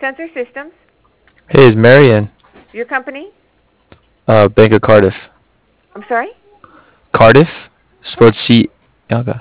Sensor Systems. Hey, it's Marion. Your company? Bank of Cardiff. I'm sorry? Cardiff? Spelled C. Okay.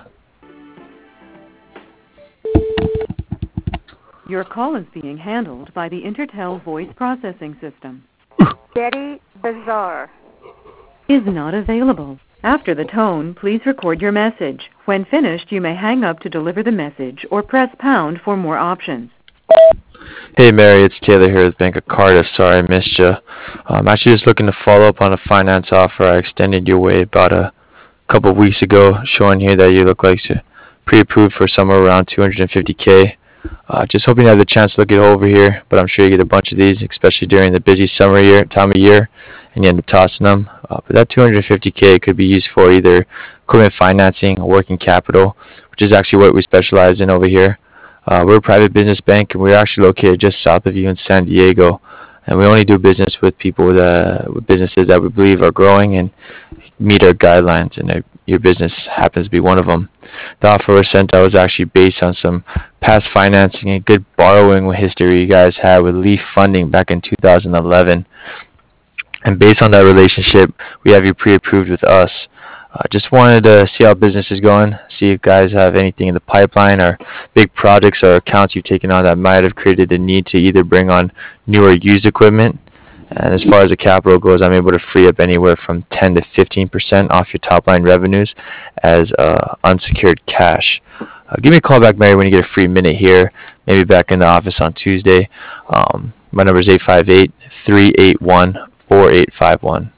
Your call is being handled by the Intertel voice processing system. Very bizarre. Is not available. After the tone, please record your message. When finished, you may hang up to deliver the message or press pound for more options. Hey, Mary, it's Taylor here with Bank of Cardiff. Sorry I missed you. I'm actually just looking to follow up on a finance offer I extended your way about a couple of weeks ago, showing here that you look like you're pre-approved for somewhere around 250K. Just hoping you have the chance to look it over here, but I'm sure you get a bunch of these, especially during the busy summer time of year, and you end up tossing them. But that 250K could be used for either equipment financing or working capital, which is actually what we specialize in over here. We're a private business bank, and we're actually located just south of you in San Diego, and we only do business with people with businesses that we believe are growing and meet our guidelines, and your business happens to be one of them. The offer was sent out was actually based on some past financing and good borrowing history you guys had with Leaf Funding back in 2011. And based on that relationship, we have you pre-approved with us. Just wanted to see how business is going, see if guys have anything in the pipeline or big projects or accounts you've taken on that might have created the need to either bring on new or used equipment. And as far as the capital goes, I'm able to free up anywhere from 10 to 15% off your top line revenues as unsecured cash. Give me a call back, Mary, when you get a free minute here. Maybe back in the office on Tuesday. My number is 858-381-4851.